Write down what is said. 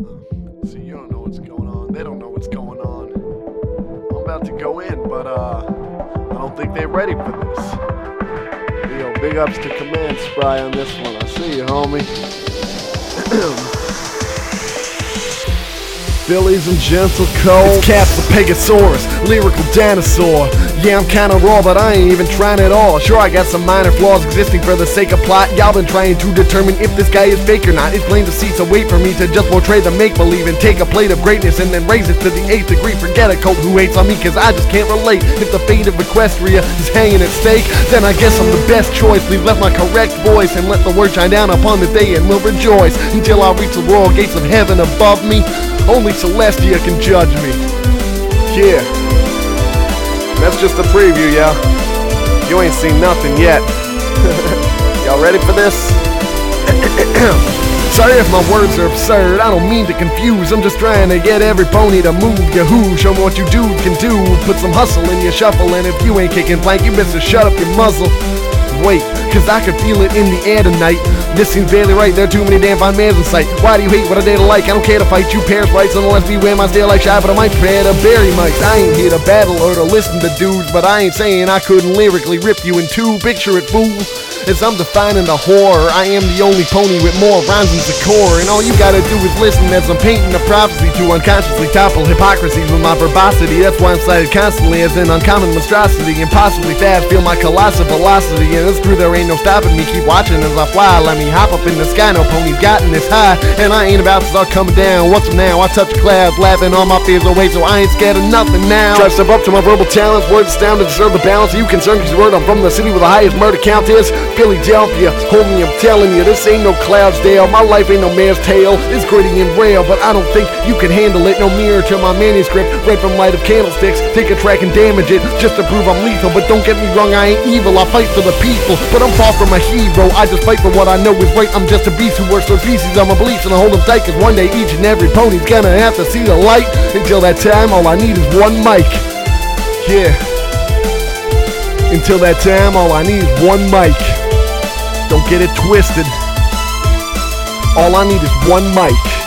See, you don't know what's going on. They don't know what's going on. I'm about to go in, but I don't think they're ready for this. Yo, big ups to Command Spry on this one. I see you, homie. Phillies and gentle cold. It's Caps the Pegasaurus, lyrical dinosaur. Yeah, I'm kinda raw, but I ain't even trying at all. Sure, I got some minor flaws existing for the sake of plot. Y'all been trying to determine if this guy is fake or not. It's plain to see, so wait for me to just portray the make-believe and take a plate of greatness and then raise it to the 8th degree. Forget a cult who hates on me, cause I just can't relate. If the fate of Equestria is hanging at stake, then I guess I'm the best choice. Please let my correct voice and let the word shine down upon the day, and we'll rejoice until I reach the royal gates of heaven above me. Only Celestia can judge me. Yeah. That's just a preview, y'all. You ain't seen nothing yet. Y'all ready for this? Sorry if my words are absurd, I don't mean to confuse. I'm just trying to get every pony to move. Yahoo, show me what you do can do. Put some hustle in your shuffle, and if you ain't kicking plank, you best to shut up your muzzle. Wait, cause I can feel it in the air tonight. This seems barely right, there are too many damn fine mans in sight. Why do you hate what I dare to like? I don't care to fight you parasites unless beware my stare like shy, but I might prepare to bury mice. I ain't here to battle or to listen to dudes, but I ain't saying I couldn't lyrically rip you in two. Picture it, fool, as I'm defining the horror. I am the only pony with more rhymes than Zakor, and all you gotta do is listen as I'm painting a prophecy to unconsciously topple hypocrisies with my verbosity. That's why I'm cited constantly as an uncommon monstrosity, impossibly fast, feel my colossal velocity. And this crew, there ain't no stopping me, keep watching as I fly. Let me hop up in the sky, no pony's gotten this high, and I ain't about to start coming down. What's up now? I touch clouds, laughing all my fears away, so I ain't scared of nothing now. Try to step up to my verbal talents, words astound to deserve the balance. Are you concerned cause you heard I'm from the city where the highest murder count is? Philadelphia, homie, I'm telling you, this ain't no Cloudsdale. My life ain't no mare's tail, it's gritty and rail, but I don't think you can handle it. No mirror to my manuscript, read from light of candlesticks. Take a track and damage it, just to prove I'm lethal. But don't get me wrong, I ain't evil, I fight for the people, but I'm far from a hero. I just fight for what I know is right. I'm just a beast who works for pieces of my beliefs, and I hold them tight, cause one day each and every pony's gonna have to see the light. Until that time, all I need is one mic. Yeah. Until that time, all I need is one mic. Don't get it twisted. All I need is one mic.